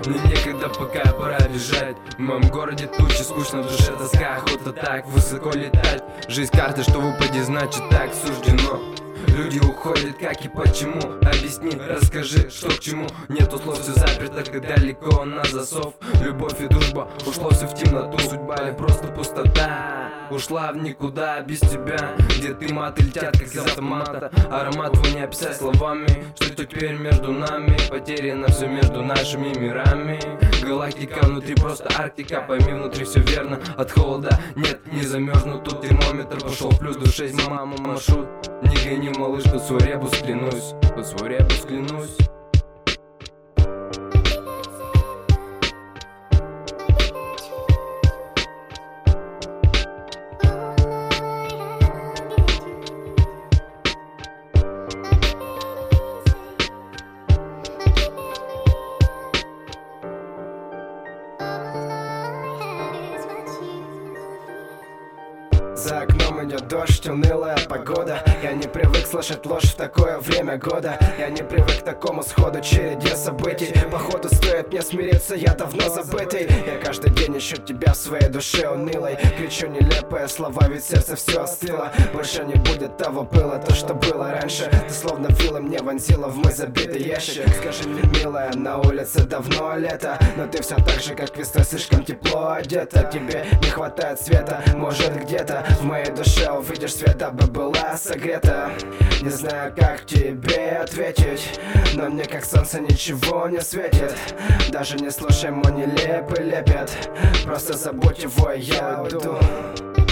Мне некогда, пока пора бежать. В моем городе тучи, скучно в душе тоска. Охота так высоко летать. Жизнь карты, что выпади, значит так суждено. Люди уходят, как и почему? Объясни, расскажи, что к чему. Нету слов, все заперто, как далеко на засов. Любовь и дружба, ушло все в темноту. Судьба или просто пустота ушла в никуда без тебя. Где ты, маты летят, как из автомата. Аромат твой не описать словами. Что теперь между нами? Потеряно все между нашими мирами. Галактика внутри просто Арктика. Пойми, внутри все верно, от холода нет, не замерзну. Тут термометр пошел в плюс до 6. Мама маршрут, не гони, малыш, под свой ребус клянусь. Под свой ребус клянусь. За окном идет дождь, унылая погода. Я не привык слышать ложь в такое время года. Я не привык к такому сходу, череде событий. Походу стоит мне смириться, я давно забытый. Я каждый день ищу тебя в своей душе унылой. Кричу нелепые слова, ведь сердце все остыло. Больше не будет того пыла, то что было раньше. Ты словно вилла мне вонзила в мой забитый ящик. Скажи мне, милая, на улице давно лето, но ты все так же, как весной, слишком тепло одета. Тебе не хватает света, может где-то в моей душе увидишь свет, дабы была согрета. Не знаю, как тебе ответить, но мне как солнце ничего не светит. Даже не слушай мой нелепый лепет, просто забудь его, я уйду.